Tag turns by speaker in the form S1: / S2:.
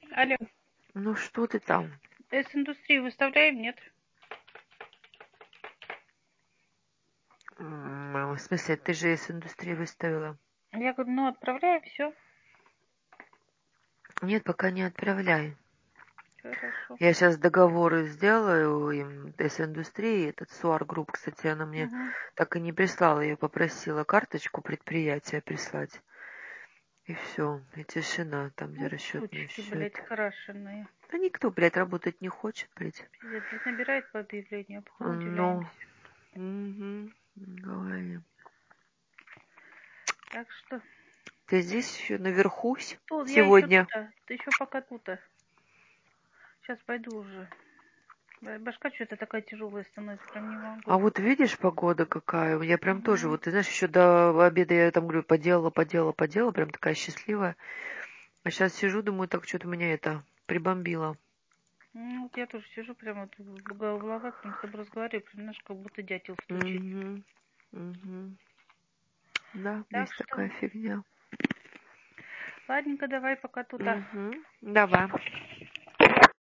S1: Алло,
S2: Ну что ты там?
S1: С-индустрию выставляем, нет?
S2: В смысле, ты же из индустрии выставила?
S1: Я говорю, ну отправляем, все.
S2: Нет, пока не отправляй.
S1: Хорошо.
S2: Я сейчас договоры сделаю им с индустрии. Этот Суар Групп, кстати, она мне
S1: Угу.
S2: так и не прислала. Я попросила карточку предприятия прислать. И все, и тишина там, где
S1: Вот
S2: расчетный
S1: сучки,
S2: счет.
S1: блядь, крашеные.
S2: Да никто, блядь, работать не хочет, блядь.
S1: Пиздец, блядь, набирает по объявлению, а потом
S2: Ну,
S1: удивляемся.
S2: говори.
S1: Так что,
S2: Ты здесь еще наверху
S1: тут я еще
S2: сегодня?
S1: тут, ты еще пока тут. Сейчас пойду уже. Башка что-то такая тяжелая становится, прям не
S2: А
S1: могу.
S2: вот видишь, погода какая. Я прям тоже,
S1: Угу.
S2: вот ты знаешь, еще до обеда я там, говорю, поделала, прям такая счастливая. А сейчас сижу, думаю, так что-то меня это прибомбило.
S1: Ну, вот я тоже сижу, прям вот голова, прям с тобой разговариваю, прям, знаешь, как будто дятел стучит.
S2: Угу, угу. Да,
S1: Так
S2: есть
S1: что,
S2: такая фигня.
S1: ладненько, давай пока тут.
S2: Угу. Давай.